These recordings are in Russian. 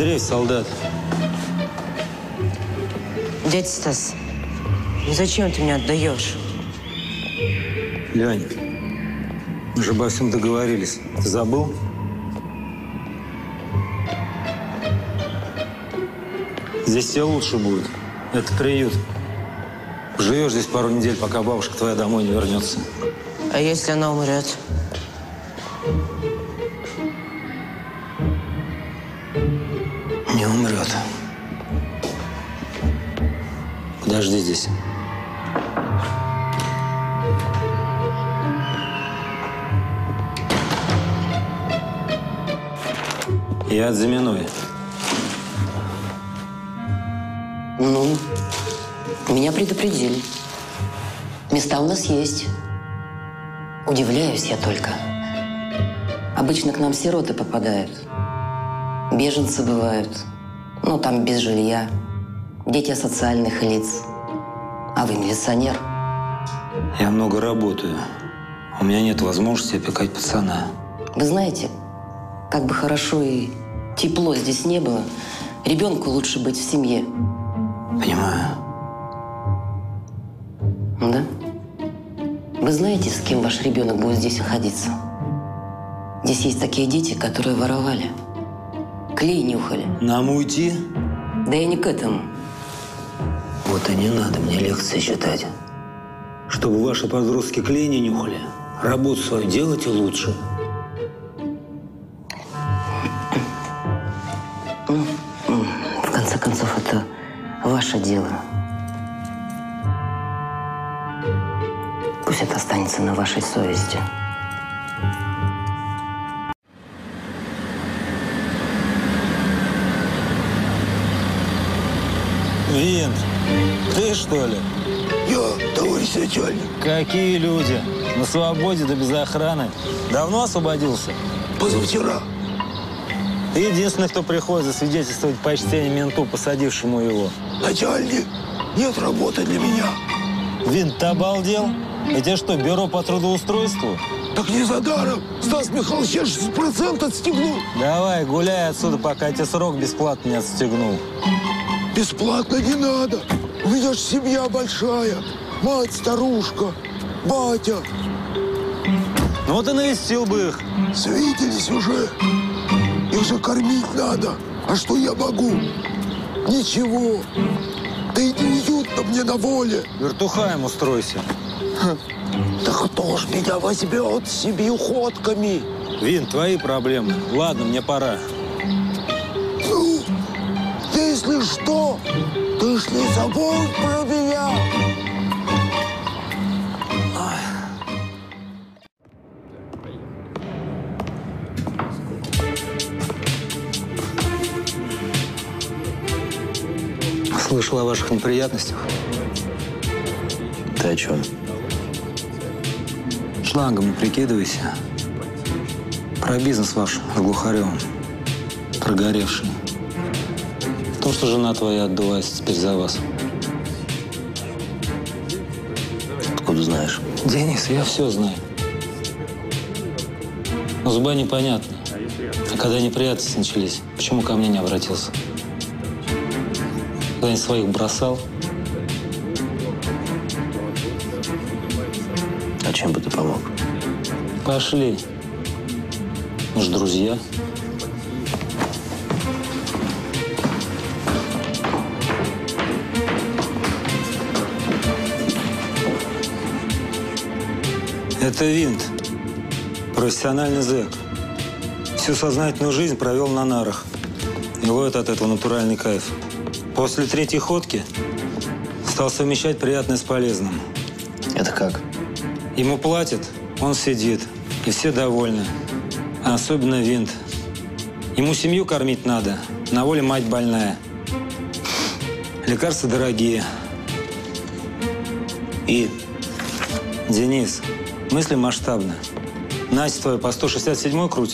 дрейф, солдат. Дядя Стас, ну зачем ты меня отдаешь? Лень, мы же обо всем договорились. Ты забыл? Здесь тебе лучше будет. Это приют. Живешь здесь пару недель, пока бабушка твоя домой не вернется. А если она умрет? Не умрет. Подожди здесь. Я отзаменую. Ну, меня предупредили. Места у нас есть. Удивляюсь я только. Обычно к нам сироты попадают. Беженцы бывают. Ну, там без жилья. Дети асоциальных лиц. А вы милиционер. Я много работаю. У меня нет возможности опекать пацана. Вы знаете, как бы хорошо и тепло здесь не было, ребенку лучше быть в семье. Понимаю. Да? Вы знаете, с кем ваш ребенок будет здесь находиться? Здесь есть такие дети, которые воровали. Клей нюхали. Нам уйти? Да я не к этому. Вот и не надо мне лекции читать. Чтобы ваши подростки клей не нюхали, работу свою делайте лучше. Ну, в конце концов, это ваше дело. Пусть это останется на вашей совести. Винт, ты что ли? Я, товарищ начальник. Какие люди? На свободе да без охраны. Давно освободился? Позавчера. Ты единственный, кто приходит засвидетельствовать почтение менту, посадившему его. Начальник, нет работы для меня. Винт, ты обалдел? Это что, бюро по трудоустройству? Так не за даром. Стас Михайлович, я 60% отстегнул. Давай, гуляй отсюда, пока я тебе срок бесплатно не отстегнул. Бесплатно не надо. У меня ж семья большая. Мать, старушка, батя. Ну вот и навестил бы их. Свиделись уже. Их же кормить надо. А что я могу? Ничего. Да и неуютно мне на воле. Вертухаем устройся. Да кто ж меня возьмет с 7 ходками? Вин, твои проблемы. Ладно, мне пора. Ну, если что, ты ж не забудь про меня. Слышал о ваших неприятностях. Ты о чем? Шлангом не прикидывайся. Про бизнес ваш с Глухаревым. Прогоревший. То, что жена твоя отдувается теперь за вас. Откуда знаешь? Денис, я все знаю. Но зуба непонятно. А когда неприятности начались, почему ко мне не обратился? Когда-нибудь своих бросал? А чем бы ты помог? Пошли. Мы же друзья. Это Винт. Профессиональный зэк. Всю сознательную жизнь провел на нарах. И ловит от этого натуральный кайф. После 3-й ходки стал совмещать приятное с полезным. Это как? Ему платят, он сидит, и все довольны. А особенно Винт. Ему семью кормить надо, на воле мать больная. Лекарства дорогие. И, Денис, мысли масштабно. Настя твою по 167-й крутит.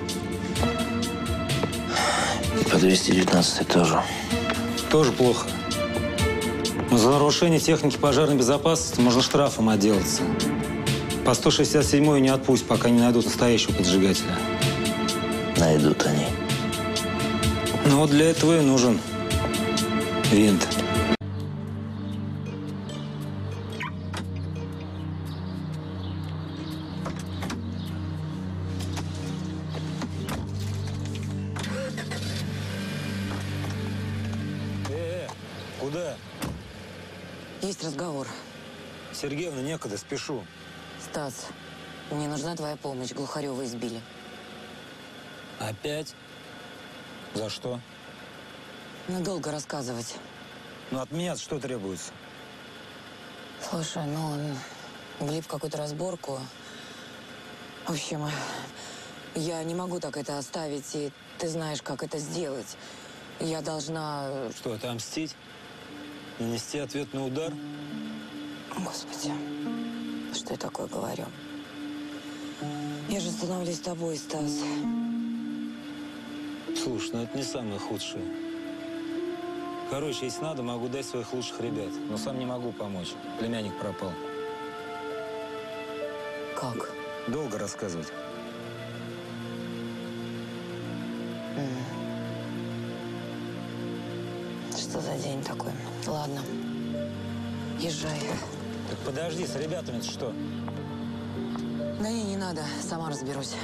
И по 219 тоже. Тоже плохо. Но за нарушение техники пожарной безопасности можно штрафом отделаться. По 167-й не отпусть, пока не найдут настоящего поджигателя. Найдут они. Ну вот для этого и нужен винт. Куда? Есть разговор. Сергеевна, некогда, спешу. Стас, мне нужна твоя помощь. Глухарева избили. Опять? За что? Ну, долго рассказывать. Ну, от меня что требуется? Слушай, ну, он влип в какую-то разборку. В общем, я не могу так это оставить, и ты знаешь, как это сделать. Я должна... Что, отомстить? Нанести ответный удар? Господи, что я такое говорю? Я же становлюсь тобой, Стас. Слушай, ну это не самое худшее. Короче, если надо, могу дать своих лучших ребят. Но сам не могу помочь. Племянник пропал. Как? Долго рассказывать. Что за день такой? Ладно, езжай. Так подожди, с ребятами-то что? Да не надо, сама разберусь.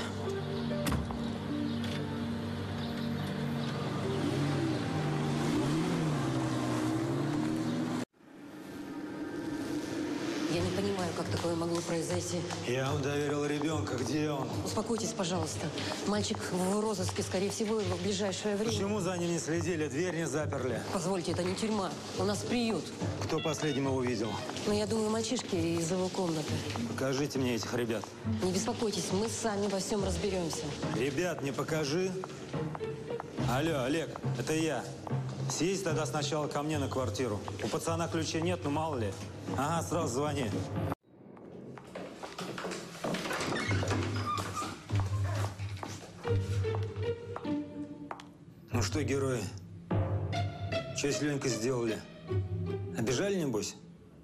Я не понимаю, как такое могло произойти. Я вам доверил ребенка. Где он? Успокойтесь, пожалуйста. Мальчик в розыске, скорее всего, его в ближайшее время. Почему за ним не следили? Дверь не заперли. Позвольте, это не тюрьма. У нас приют. Кто последним его видел? Но я думаю, мальчишки из его комнаты. Покажите мне этих ребят. Не беспокойтесь, мы сами во всем разберемся. Ребят, не покажи. Алло, Олег, это я. Съезди тогда сначала ко мне на квартиру. У пацана ключей нет, ну мало ли. Ага, сразу звони. Ну что, герои, что с Ленькой сделали? Обижали, небось?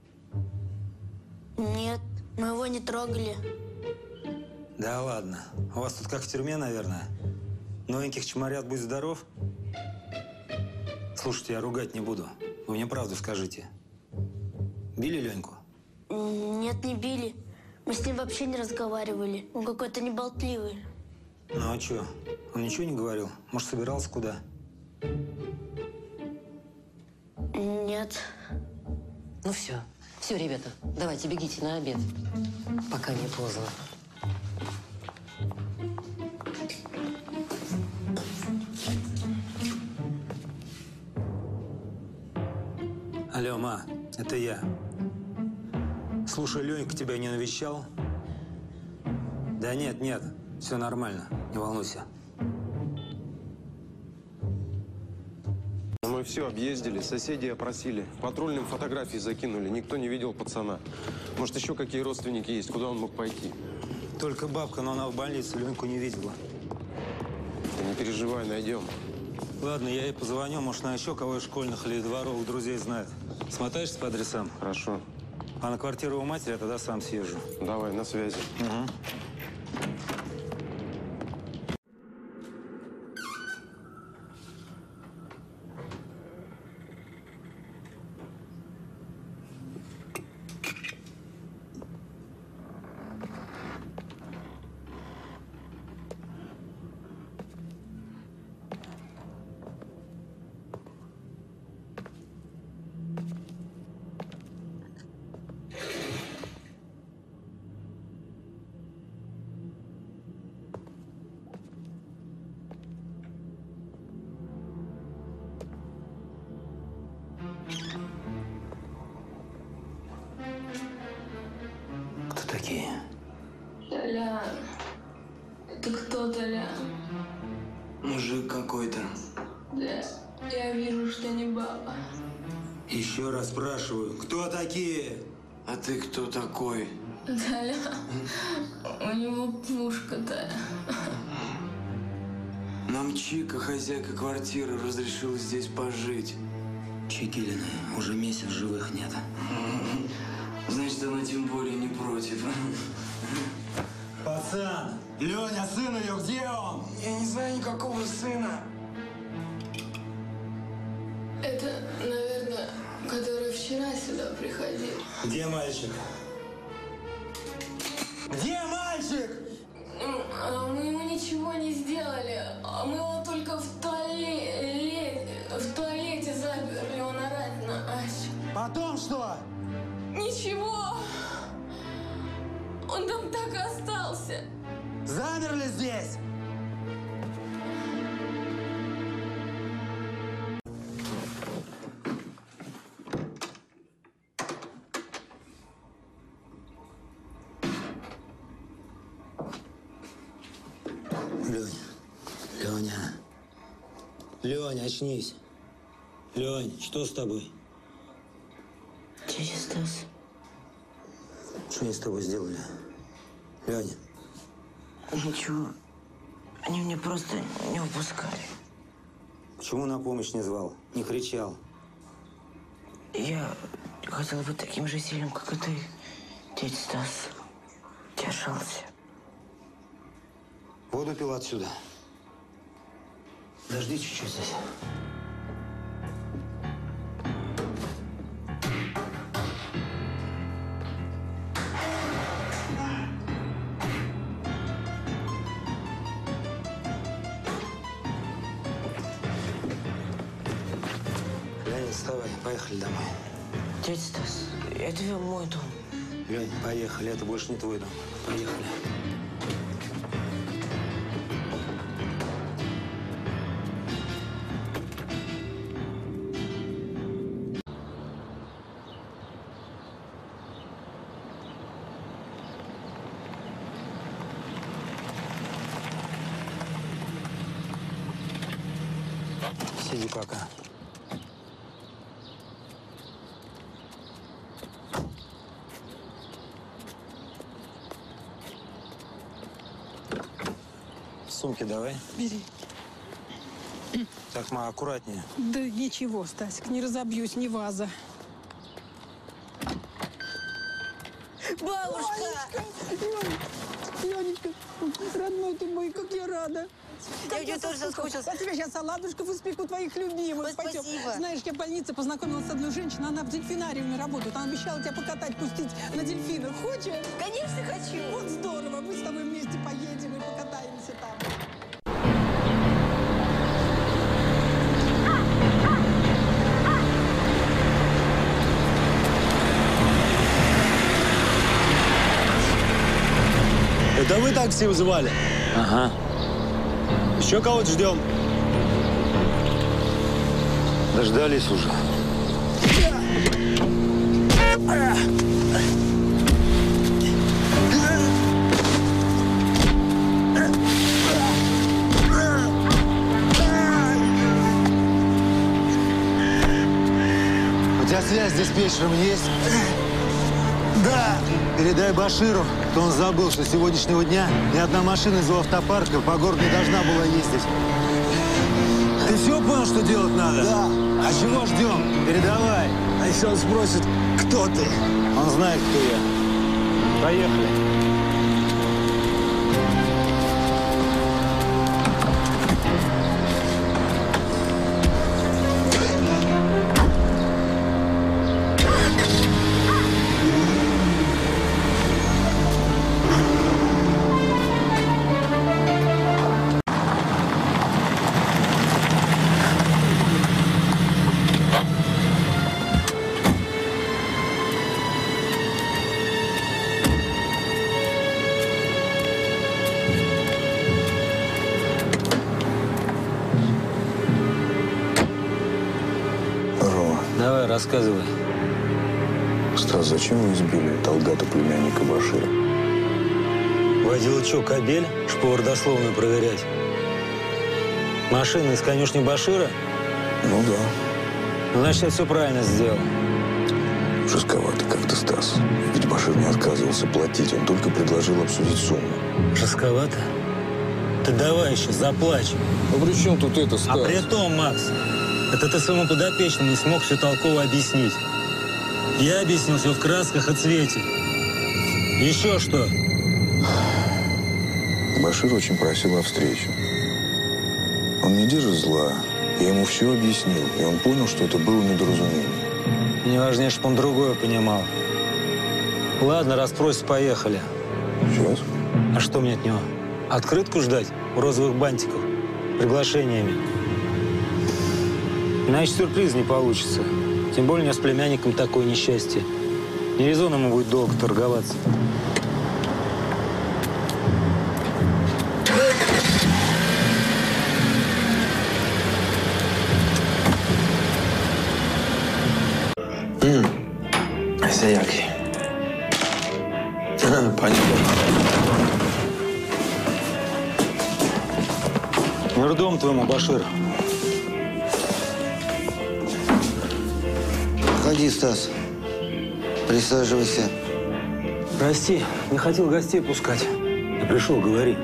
Нет, мы его не трогали. Да ладно. У вас тут как в тюрьме, наверное. Новеньких чморят, будь здоров. Слушайте, я ругать не буду. Вы мне правду скажите. Били Леньку? Нет, не били. Мы с ним вообще не разговаривали. Он какой-то неболтливый. Ну а что? Он ничего не говорил? Может, собирался куда? Нет. Ну все. Все, ребята, давайте бегите на обед. Пока не поздно. Алло, ма, это я. Слушай, Ленька тебя не навещал? Да нет, нет, все нормально, не волнуйся. Мы все объездили, соседей опросили. Патрульным фотографии закинули, никто не видел пацана. Может, еще какие родственники есть, куда он мог пойти? Только бабка, но она в больнице, Леньку не видела. Ты не переживай, найдем. Ладно, я ей позвоню, может, она еще кого из школьных или дворовых друзей знает. Смотаешься по адресам? Хорошо. А на квартиру у матери я тогда сам съезжу. Давай, на связи. Угу. Кто такие? Толян, это кто, Толян? Мужик какой-то. Да, я вижу, что не баба. Еще раз спрашиваю, кто такие? А ты кто такой? Толян, у него пушка-то. Нам Чика, хозяйка квартиры, разрешила здесь пожить. Чекилина, уже месяц живых нет. Значит, она тем более не против. Пацан! Леня, сын ее, где он? Я не знаю никакого сына. Это, наверное, который вчера сюда приходил. Где мальчик? Где мальчик? Мы ему ничего не сделали. Мы его только в туалете заперли. Он орать начал. Потом что? Ничего. Он там так и остался. Замерли здесь? Леня, очнись. Лень, что с тобой? Дядя Стас. Что они с тобой сделали? Леня. Ничего. Они меня просто не выпускали. Почему на помощь не звал? Не кричал? Я хотел быть таким же сильным, как и ты, дядя Стас. Держался. Воду пил отсюда. Подожди чуть-чуть здесь. Лень, вставай, поехали домой. Дядя Стас, это мой дом. Лень, поехали, это больше не твой дом. Поехали. Сиди пока. Сумки давай. Бери. Так, ма, аккуратнее. Да ничего, Стасик, не разобьюсь, ни ваза. Бабушка! Ленечка, родной ты мой, как я рада. Я тебе тоже соскучилась. Я тебе сейчас оладушков испеку твоих любимых. Спасибо. Пойдем. Знаешь, я в больнице познакомилась с одной женщиной, она в дельфинариуме работает. Она обещала тебя покатать, пустить на дельфинах. Хочешь? Конечно, хочу. Вот здорово, мы с тобой вместе поедем и покатаемся там. Это вы такси вызывали? Ага. Еще кого-то ждем? Дождались уже. У тебя связь с диспетчером есть? Да. Передай Баширу, что он забыл, что с сегодняшнего дня ни одна машина из его автопарка по городу не должна была ездить. Ты все понял, что делать надо? Да. А чего ждем? Передавай. А если он спросит, кто ты? Он знает, кто я. Поехали. Давай, рассказывай. Стас, зачем вы избили Талгата, племянника Башира? Водила что, кобель? Шпор дословно проверять. Машина из конюшни Башира? Ну да. Значит, я все правильно сделал. Жестковато как-то, Стас. Ведь Башир не отказывался платить, он только предложил обсудить сумму. Жестковато? Ты давай еще, заплачь. Ну при чем тут это, Стас? А при том, Макс, это ты своему подопечному не смог все толково объяснить. Я объяснил все в красках и цвете. Еще что? Башир очень просил о встрече. Он не держит зла, Я ему все объяснил, и он понял, что это было недоразумение. Мне важнее, чтобы он другое понимал. Ладно, раз просит, поехали. Сейчас? А что мне от него? Открытку ждать? У розовых бантиков? Приглашениями? Иначе сюрприз не получится. Тем более у меня с племянником такое несчастье. Не резон ему будет долго торговаться. Саяки. Понятно. Мир дом твоему, Башир. Входи, Стас. Присаживайся. Прости, не хотел гостей пускать. Я пришел, говори.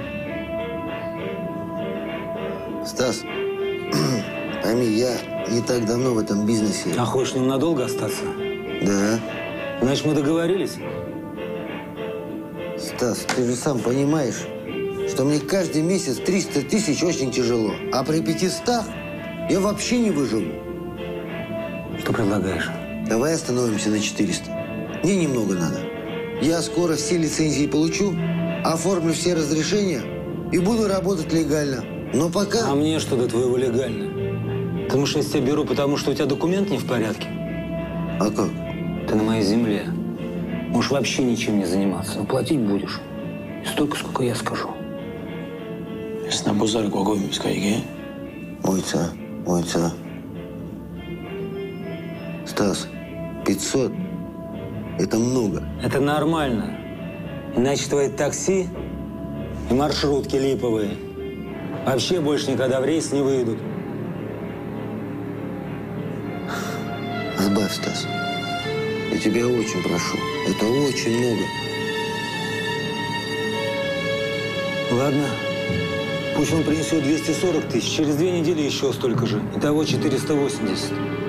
Стас, пойми, я не так давно в этом бизнесе. А хочешь ненадолго остаться? Да. Значит, мы договорились? Стас, ты же сам понимаешь, что мне каждый месяц 300 тысяч очень тяжело. А при 500 я вообще не выживу. Что предлагаешь? Давай остановимся на 400. Мне немного надо. Я скоро все лицензии получу, оформлю все разрешения и буду работать легально. Но пока... А мне что до твоего легально? Потому что я тебя беру, потому что у тебя документ не в порядке? А как? Ты на моей земле. Можешь вообще ничем не заниматься, но платить будешь. И столько, сколько я скажу. Мойца. Стас, 500 – это много. Это нормально. Иначе твои такси и маршрутки липовые вообще больше никогда в рейс не выйдут. Сбавь, Стас. Я тебя очень прошу. Это очень много. Ладно. Пусть он принесет 240 тысяч. Через 2 недели еще столько же. Итого 480.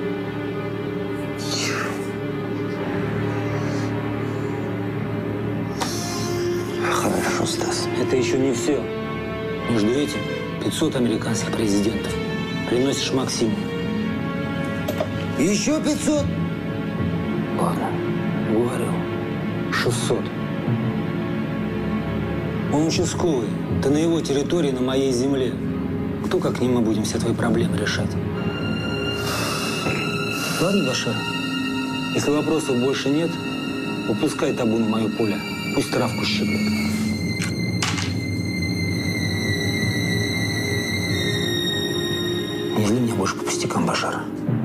Хорошо, Стас. Это еще не все. Между этим 500 американских президентов приносишь Максиму. Еще 500? Ладно, говорю. 600. Он участковый. Ты на его территории, на моей земле. Кто, как не мы, будем все твои проблемы решать? Ладно, Башир? Если вопросов больше нет, выпускай табу на мое поле. Пусть травку щиплет. Не зли меня больше по пустякам, Башар.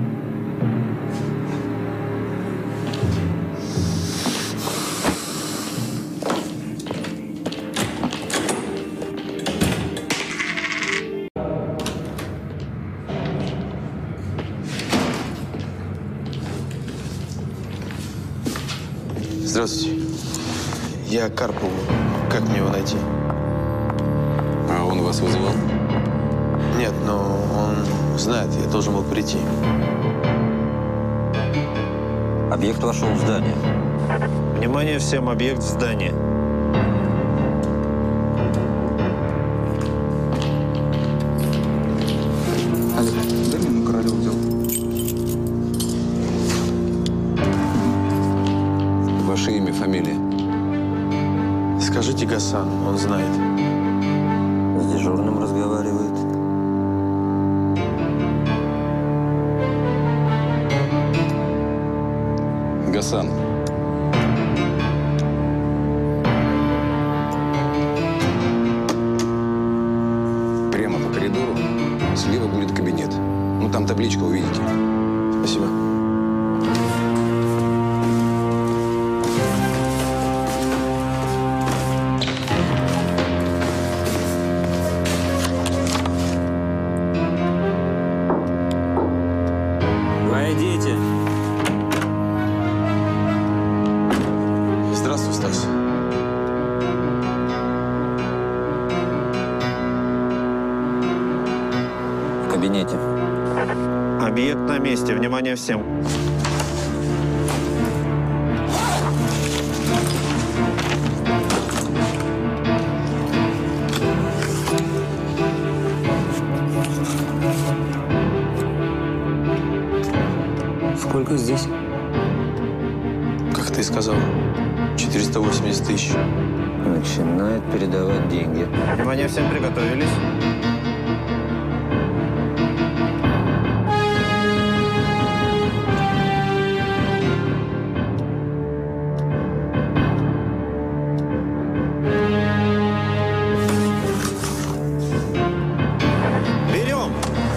Здравствуйте. Я Карпову. Как мне его найти? А он вас вызывал? Нет, но он знает, я должен был прийти. Объект вошел в здание. Внимание всем, объект в здании. Олег, дай мне на Королёва взял. Ваше имя, фамилия? Скажите Гасан, он знает. С дежурным разговаривает. Гасан. Прямо по коридору. Слева будет кабинет. Ну, там табличка, увидите. Спасибо. Войдите. Здравствуй, Стас. В кабинете. Объект на месте. Внимание всем. Сколько здесь? Как ты и сказал, 480 тысяч. Начинает передавать деньги. Внимание, всем приготовились. Берем!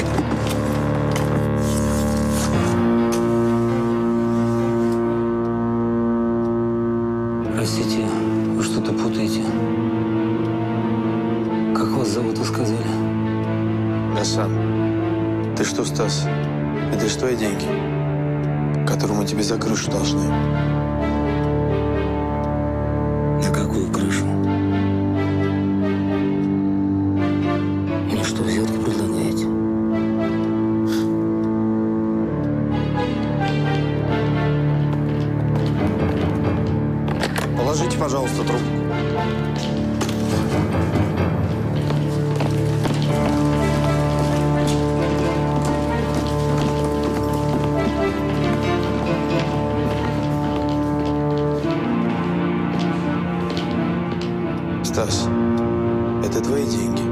Простите, вы что-то путаете. Как вас зовут, вы сказали? Гасан, ты что, Стас? Это же твои деньги, которые мы тебе за крышу должны. На какую крышу? Мне что, взятку предлагаете? Положите, пожалуйста, трубку. Стас, это твои деньги.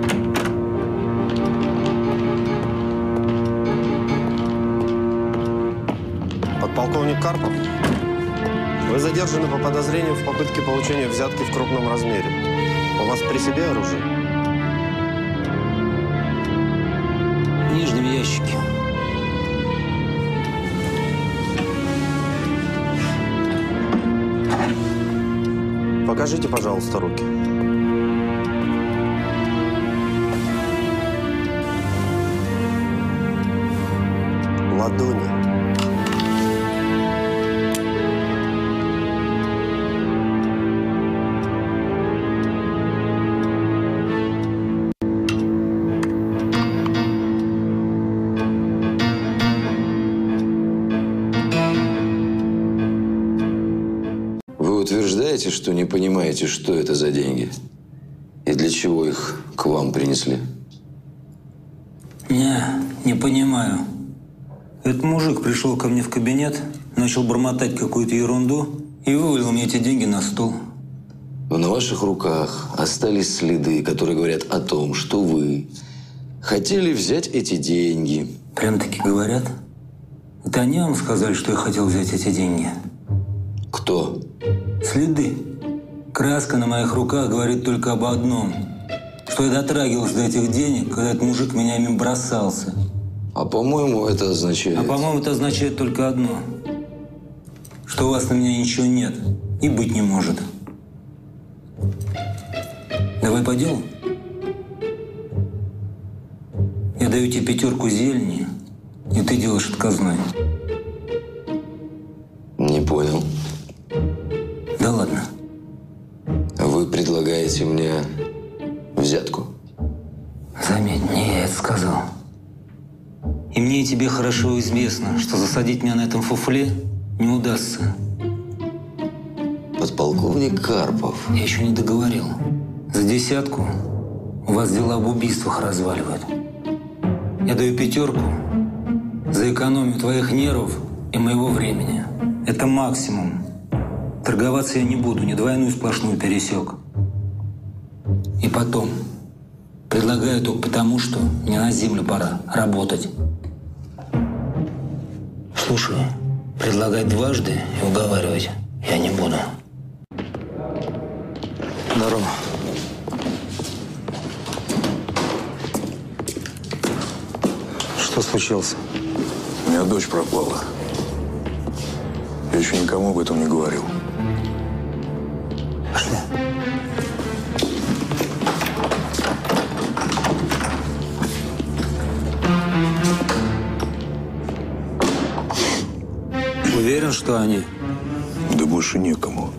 Подполковник Карпов, вы задержаны по подозрению в попытке получения взятки в крупном размере. У вас при себе оружие? В нижнем ящике. Покажите, пожалуйста, руки. Ладони. Вы утверждаете, что не понимаете, что это за деньги? И для чего их к вам принесли? Не понимаю. Этот мужик пришел ко мне в кабинет, начал бормотать какую-то ерунду и вывалил мне эти деньги на стол. На ваших руках остались следы, которые говорят о том, что вы хотели взять эти деньги. Прям-таки говорят? Это они вам сказали, что я хотел взять эти деньги? Кто? Следы. Краска на моих руках говорит только об одном. Что я дотрагивался до этих денег, когда этот мужик меня ими бросался. А по-моему, это означает... А по-моему, это означает только одно. Что у вас на меня ничего нет и быть не может. Давай по делу. Я даю тебе 5 зелени, и ты делаешь отказной. Не понял. Да ладно. Вы предлагаете мне взятку? Заметь, не я это сказал. И мне и тебе хорошо известно, что засадить меня на этом фуфле не удастся. Подполковник Карпов. Я еще не договорил. За 10 у вас дела об убийствах разваливают. Я даю 5 за экономию твоих нервов и моего времени. Это максимум. Торговаться я не буду, не двойную сплошную пересек. И потом, предлагаю только потому, что мне на землю пора работать. Слушай, предлагать дважды и уговаривать я не буду. Здорово. Что случилось? У меня дочь пропала. Я еще никому об этом не говорил. Пошли. Уверен, что они? Да больше некому.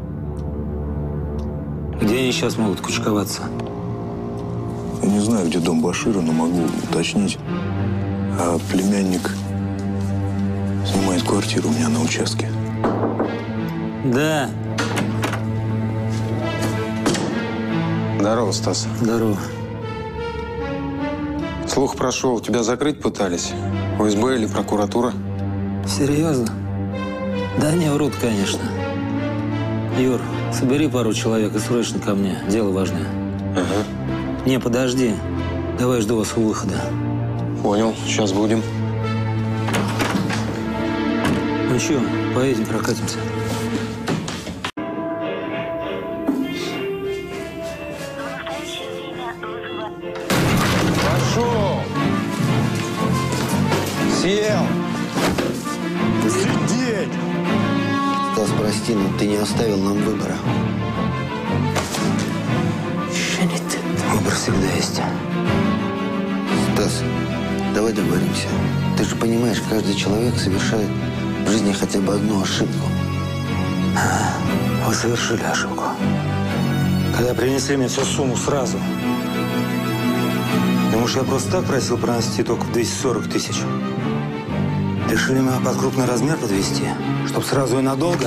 Где они сейчас могут кучковаться? Я не знаю, где дом Башира, но могу уточнить. А племянник снимает квартиру у меня на участке. Да. Здорово, Стас. Здорово. Слух прошел, тебя закрыть пытались. УСБ или прокуратура? Серьезно? Да не врут, конечно. Юр, собери пару человек и срочно ко мне. Дело важное. Ага. Не, подожди. Давай жду вас у выхода. Понял, сейчас будем. Ну что, поедем прокатимся. Пошел! Сел! Сидеть! Стас, прости, но ты не оставил нам выбора. Выбор всегда есть. Стас, давай договоримся. Ты же понимаешь, каждый человек совершает в жизни хотя бы одну ошибку. Вы совершили ошибку. Когда принесли мне всю сумму сразу. Думаешь, я просто так просил пронести только в 240 тысяч? Решили меня под крупный размер подвести, чтоб сразу и надолго?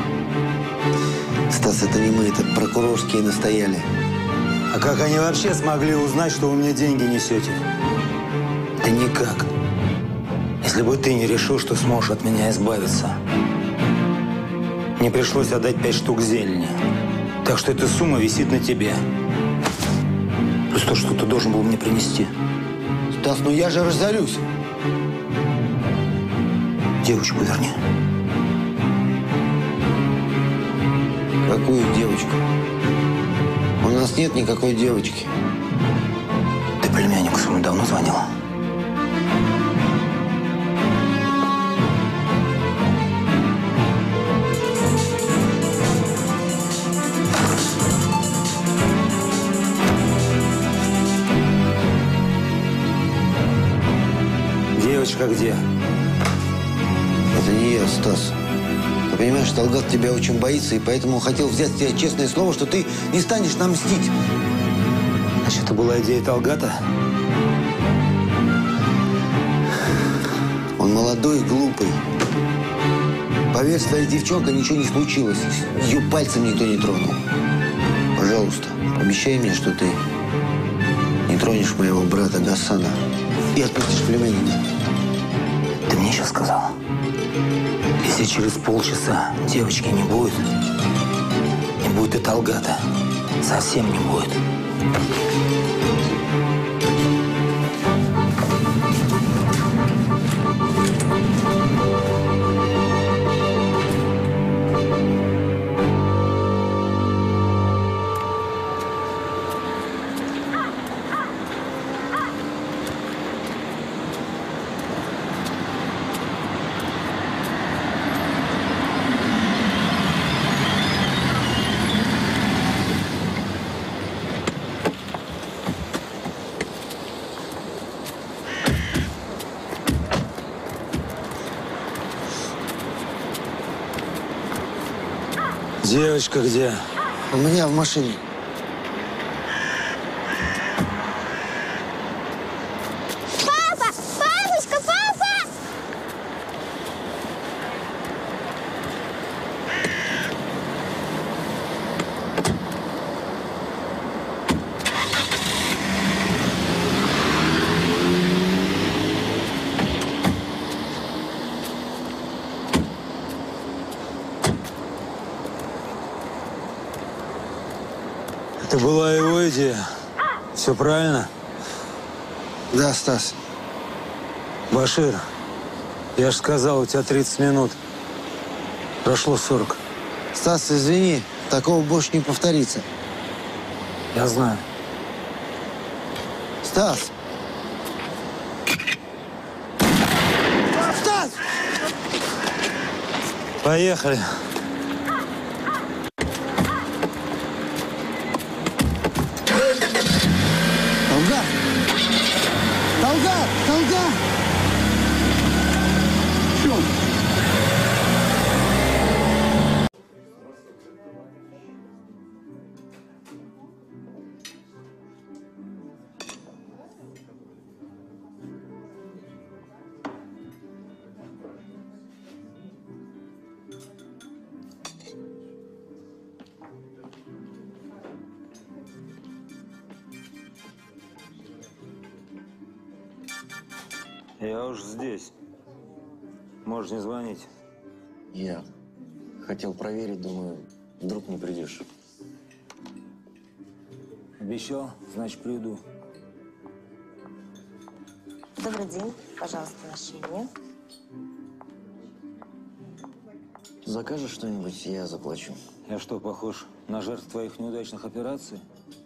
Стас, это не мы, это прокурорские настояли. А как они вообще смогли узнать, что вы мне деньги несете? Да никак. Если бы ты не решил, что сможешь от меня избавиться. Мне пришлось отдать 5 штук зелени. Так что эта сумма висит на тебе. Плюс то, что ты должен был мне принести. Стас, ну я же разорюсь. Девочку верни. Какую девочку? У нас нет никакой девочки. Ты племяннику своему давно звонила? Девочка где? Это не я, Стас. Ты понимаешь, Талгат тебя очень боится, и поэтому хотел взять с тебя честное слово, что ты не станешь нам мстить. Значит, это была идея Талгата? Он молодой и глупый. Поверь, с твоей девчонкой ничего не случилось. Ее пальцем никто не тронул. Пожалуйста, обещай мне, что ты не тронешь моего брата Гасана и отпустишь племянника. Ты мне сейчас сказал? Если через полчаса девочки не будет и Талгата. Совсем не будет. Девочка где? У меня в машине. Папа! Папочка, папа! Это была его идея. Все правильно? Да, Стас. Башир, я же сказал, у тебя 30 минут. Прошло 40. Стас, извини, такого больше не повторится. Я знаю. Стас! Стас! Поехали. Талгат! Талгат! Талгат! Что? Я уж здесь. Можешь не звонить. Я хотел проверить, думаю, вдруг не придешь. Обещал, значит, приду. Добрый день. Пожалуйста, ваше имя. Закажешь что-нибудь, я заплачу. Я что, похож на жертву твоих неудачных операций?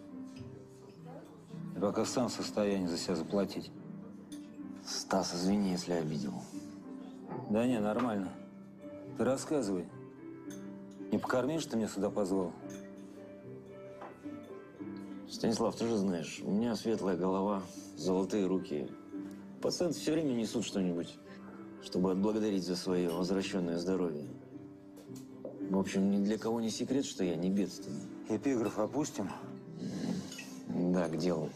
Я пока сам в состоянии за себя заплатить. Стас, извини, если обидел. Да не, нормально. Ты рассказывай. Не покормишь, что ты меня сюда позвал? Станислав, ты же знаешь, у меня светлая голова, золотые руки. Пациенты все время несут что-нибудь, чтобы отблагодарить за свое возвращенное здоровье. В общем, ни для кого не секрет, что я не бедственный. Эпиграф опустим? Да, к делу.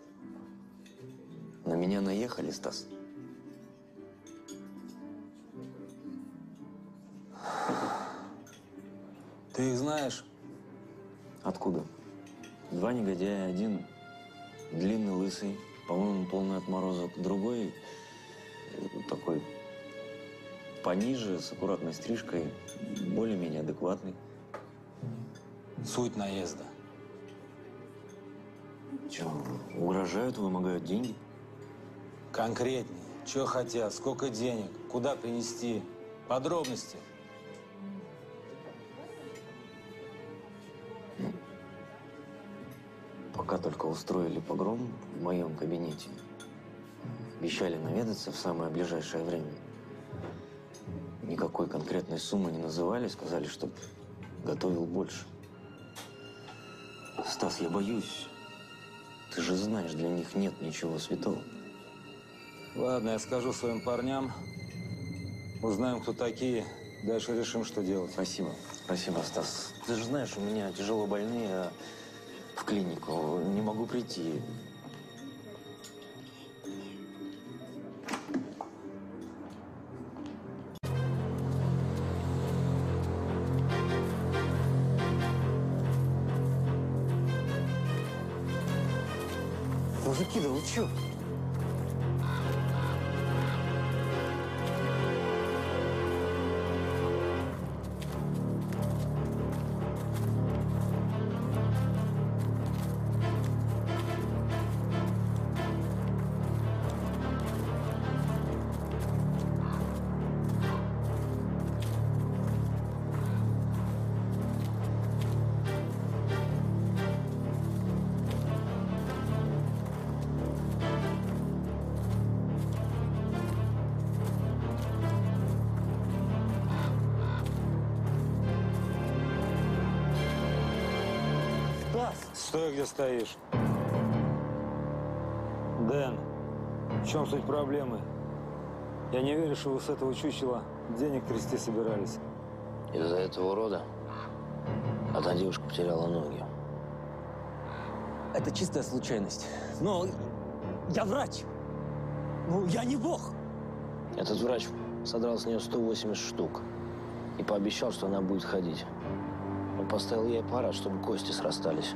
На меня наехали, Стас. Ты их знаешь? Откуда? Два негодяя, один длинный, лысый, по-моему, полный отморозок, другой такой пониже, с аккуратной стрижкой, более-менее адекватный. Суть наезда. Че, угрожают, вымогают деньги? Конкретнее. Что хотят, сколько денег, куда принести, подробности. Пока только устроили погром в моем кабинете. Обещали наведаться в самое ближайшее время. Никакой конкретной суммы не называли, сказали, чтоб готовил больше. Стас, я боюсь. Ты же знаешь, для них нет ничего святого. Ладно, я скажу своим парням. Узнаем, кто такие. Дальше решим, что делать. Спасибо. Спасибо, Стас. Ты же знаешь, у меня тяжело больные, а в клинику не могу прийти. Мужики, да вы чё? Стой, где стоишь. Дэн, в чем суть проблемы? Я не верю, что вы с этого чучела денег трясти собирались. Из-за этого урода одна девушка потеряла ноги. Это чистая случайность. Но я врач. Ну, я не бог. Этот врач содрал с нее 180 штук и пообещал, что она будет ходить. Он поставил ей аппарат, чтобы кости срастались.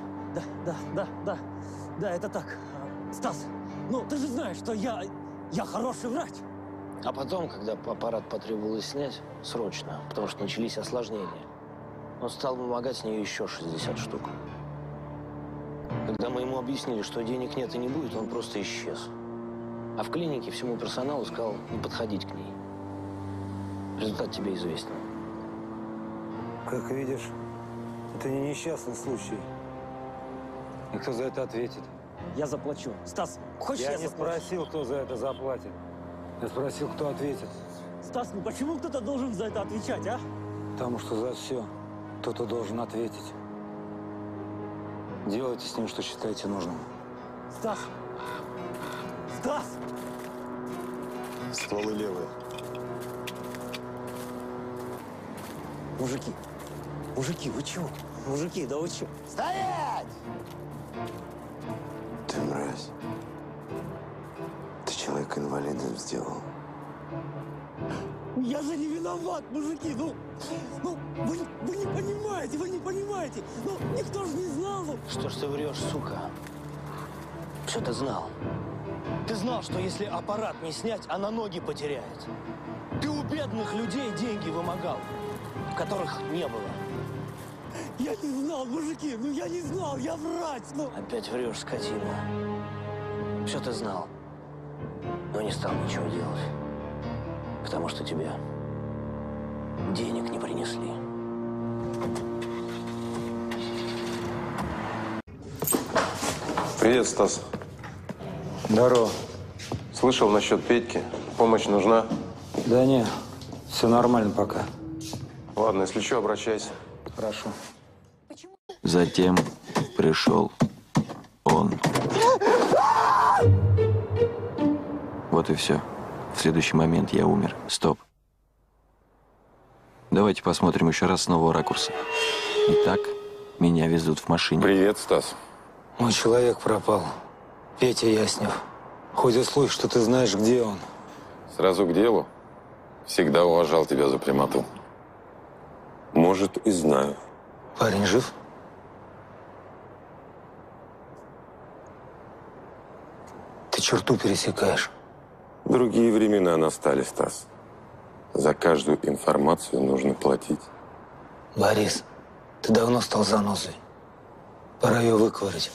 Да, это так. Стас, ну ты же знаешь, что я хороший врач. А потом, когда аппарат потребовалось снять, срочно, потому что начались осложнения, он стал вымогать с нее еще 60 штук. Когда мы ему объяснили, что денег нет и не будет, он просто исчез. А в клинике всему персоналу сказал не подходить к ней. Результат тебе известен. Как видишь, это не несчастный случай. И кто за это ответит? Я заплачу. Стас, хочешь я не спросил, кто за это заплатит. Я спросил, кто ответит. Стас, ну почему кто-то должен за это отвечать, а? Потому что за все кто-то должен ответить. Делайте с ним, что считаете нужным. Стас! Стас! Стволы левые. Мужики, вы чего? Мужики, да вы чего? Стоять! Ты мразь. Ты человека инвалидом сделал. Я же не виноват, мужики, ну вы не понимаете, ну никто же не знал, ну. Что ж ты врешь, сука? Что ты знал? Ты знал, что если аппарат не снять, она ноги потеряет. Ты убедил бедных людей деньги вымогал, которых не было. Я не знал, мужики, ну я не знал, я врач, ну. Опять врешь, скотина. Все ты знал, но не стал ничего делать, потому что тебе денег не принесли. Привет, Стас. Здорово. Слышал насчет Петьки? Помощь нужна? Да не, все нормально пока. Ладно, если что, обращайся. Хорошо. Затем пришел он. Вот и все. В следующий момент я умер. Стоп. Давайте посмотрим еще раз с нового ракурса. Итак, меня везут в машине. Привет, Стас. Мой человек пропал. Петя Яснев. Ходит слух, что ты знаешь, где он. Сразу к делу. Всегда уважал тебя за прямоту. Может, и знаю. Парень жив? Ты черту пересекаешь. Другие времена настали, Стас. За каждую информацию нужно платить. Борис, ты давно стал занозой. Пора ее выковырять.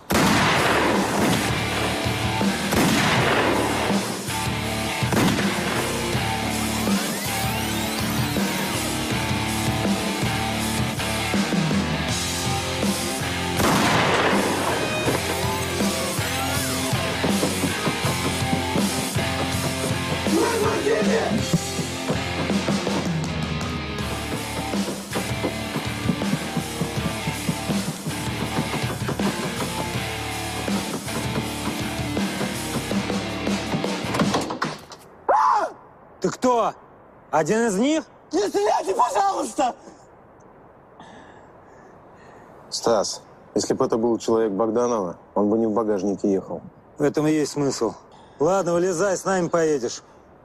Ты кто? Один из них? Не стреляйте, пожалуйста! Стас, если бы это был человек Богданова, он бы не в багажнике ехал. В этом и есть смысл. Ладно, вылезай, с нами поедешь.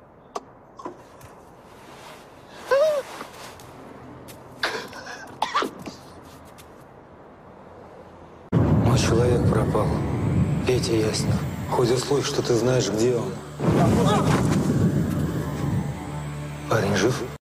Мой человек пропал. Петя Яснев. Ходит слух, что ты знаешь, где он. Парень жив?